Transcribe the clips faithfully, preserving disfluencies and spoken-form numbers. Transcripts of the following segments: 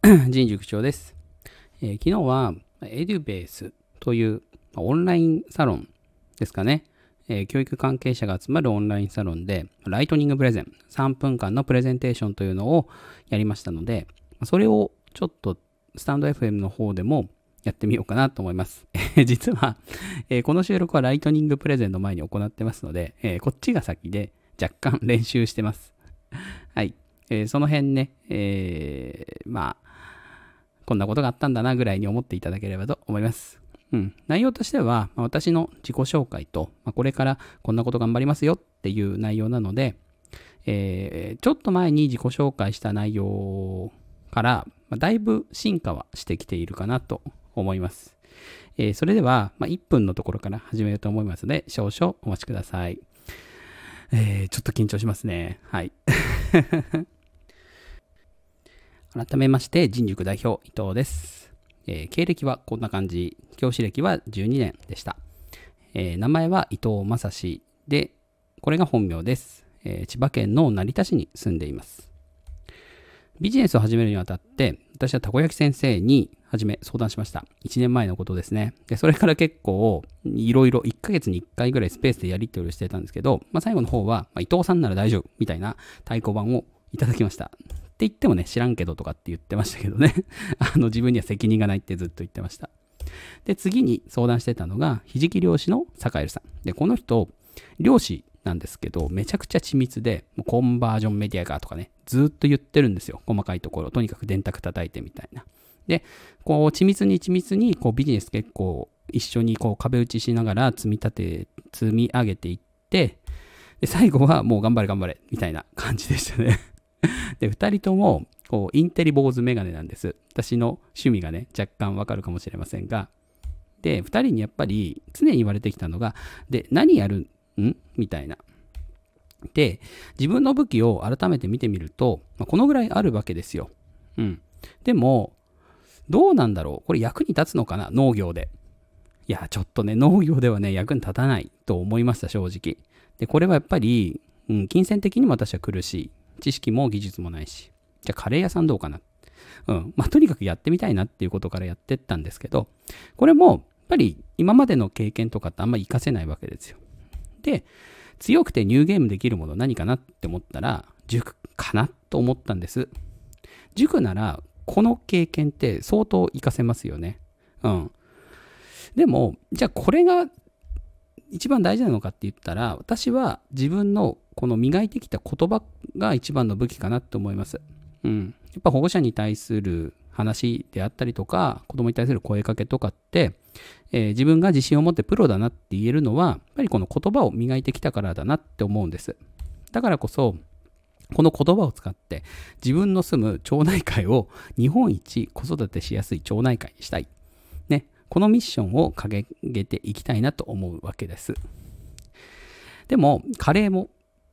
神塾長です、えー昨日はエデュベースというまあオンラインサロンですかね、えー教育関係者が集まるオンラインサロンでライトニングプレゼンさんぷんかんのプレゼンテーションというのをやりましたので、まあそれをちょっとスタンド エフエム の方でもやってみようかなと思います。えー実は、えーこの収録はライトニングプレゼンの前に行ってますので、えーこっちが先で若干練習してます。はい。えーその辺ね、えーまあ、こんなことがあったんだなぐらいに思っていただければと思います。うん、内容としては、まあ私の自己紹介と、まあこれからこんなこと頑張りますよっていう内容なので、えーちょっと前に自己紹介した内容から、まあだいぶ進化はしてきているかなと思います。えーそれでは、まあ、いっぷんのところから始めようと思いますので、少々お待ちください。えーちょっと緊張しますね。はい。改めまして、人塾代表伊藤です。えー経歴はこんな感じ。教師歴はじゅうにねんでした。えー名前は伊藤正史で、これが本名です。えー千葉県の成田市に住んでいます。ビジネスを始めるにあたって、私はたこ焼き先生に初め相談しました。いちねんまえのことですね。でそれから結構、いろいろいっかげつにいっかいぐらいスペースでやり取りをしてたんですけど、まあ、最後の方は、まあ、伊藤さんなら大丈夫みたいな太鼓判をいただきました。って言ってもね、知らんけどとかって言ってましたけどね。あの、自分には責任がないってずっと言ってました。で、次に相談してたのが、ひじき漁師の坂井さん。で、この人、漁師なんですけど、めちゃくちゃ緻密で、もうコンバージョンメディアかとかね、ずっと言ってるんですよ。細かいところ。とにかく電卓叩いてみたいな。で、こう、緻密に緻密に、こう、ビジネス結構一緒にこう、壁打ちしながら積み立て、積み上げていって、で、最後はもう頑張れ頑張れ、みたいな感じでしたね。で、二人とも、こう、インテリ坊主メガネなんです。私の趣味がね、若干わかるかもしれませんが。で、二人にやっぱり常に言われてきたのが、で、何やるんみたいな。で、自分の武器を改めて見てみると、まあ、このぐらいあるわけですよ。うん。でも、どうなんだろうこれ役に立つのかな農業で。いや、ちょっとね、農業ではね、役に立たないと思いました、正直。で、これはやっぱり、うん、金銭的にも私は苦しい。知識も技術もないし。じゃあカレー屋さんどうかな。うん。まあ、とにかくやってみたいなっていうことからやってったんですけど、これも、やっぱり今までの経験とかってあんまり活かせないわけですよ。で、強くてニューゲームできるもの何かなって思ったら、塾かなと思ったんです。塾なら、この経験って相当活かせますよね。うん。でも、じゃあこれが一番大事なのかって言ったら、私は自分のこの磨いてきた言葉が一番の武器かなって思います。うん。やっぱ保護者に対する話であったりとか、子供に対する声かけとかって、えー自分が自信を持ってプロだなって言えるのは、やっぱりこの言葉を磨いてきたからだなって思うんです。だからこそ、この言葉を使って自分の住む町内会を日本一子育てしやすい町内会にしたい。ね。このミッションを掲げていきたいなと思うわけです。でも、カレーも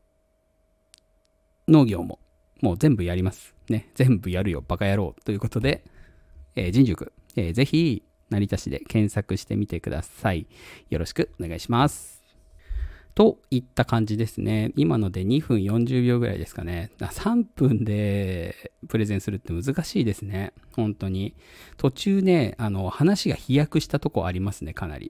農業ももう全部やります。ね。全部やるよ、バカ野郎ということで、えー、人塾、えーぜひ成田市で検索してみてください。よろしくお願いします。といった感じですね。今のでにふんよんじゅうびょうぐらいですかね。さんぷんでプレゼンするって難しいですね。本当に。途中ね、あの、話が飛躍したとこありますね、かなり。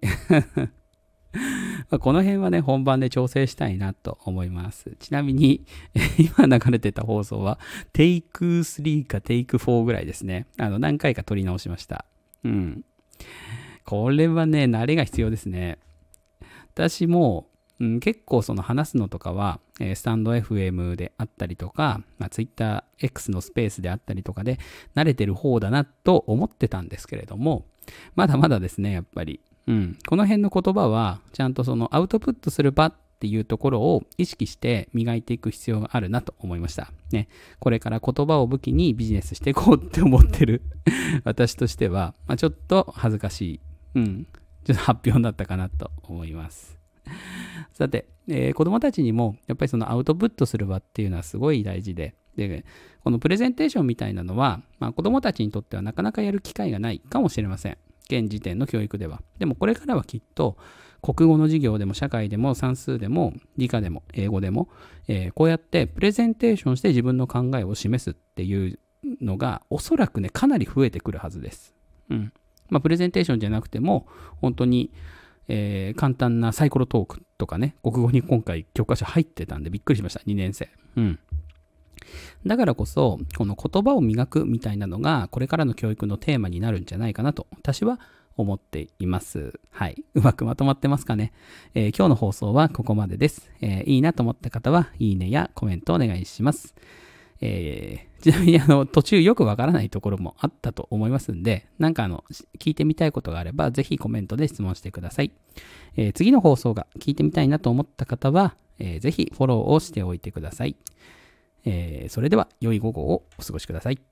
この辺はね、本番で調整したいなと思います。ちなみに、今流れてた放送は、テイクスリーかテイクフォーぐらいですね。あの、何回か撮り直しました。うん。これはね、慣れが必要ですね。私も、うん、結構その話すのとかは、えースタンド エフエム であったりとか、まあ、Twitter X のスペースであったりとかで慣れてる方だなと思ってたんですけれども、まだまだですね、やっぱり。うん、この辺の言葉は、ちゃんとそのアウトプットする場っていうところを意識して磨いていく必要があるなと思いました。ね、これから言葉を武器にビジネスしていこうって思ってる私としては、まあ、ちょっと恥ずかしい、うん、ちょっと発表になったかなと思います。さて、えー子供たちにもやっぱりそのアウトプットする場っていうのはすごい大事で、で、このプレゼンテーションみたいなのは、まあ、子供たちにとってはなかなかやる機会がないかもしれません。現時点の教育では。でもこれからはきっと国語の授業でも社会でも算数でも理科でも英語でも、えーこうやってプレゼンテーションして自分の考えを示すっていうのがおそらくね、かなり増えてくるはずです。うん。まあ、プレゼンテーションじゃなくても、本当に、えー、簡単なサイコロトークとかね、国語に今回教科書入ってたんでびっくりしました、にねん生。うん。だからこそ、この言葉を磨くみたいなのが、これからの教育のテーマになるんじゃないかなと、私は思っています。はい。うまくまとまってますかね。えー、今日の放送はここまでです。えー、いいなと思った方は、いいねやコメントお願いします。えー、ちなみにあの途中よくわからないところもあったと思いますんで、なんかあの聞いてみたいことがあれば、ぜひコメントで質問してください。えー、次の放送が聞いてみたいなと思った方は、えー、ぜひフォローをしておいてください。えー、それでは良い午後をお過ごしください。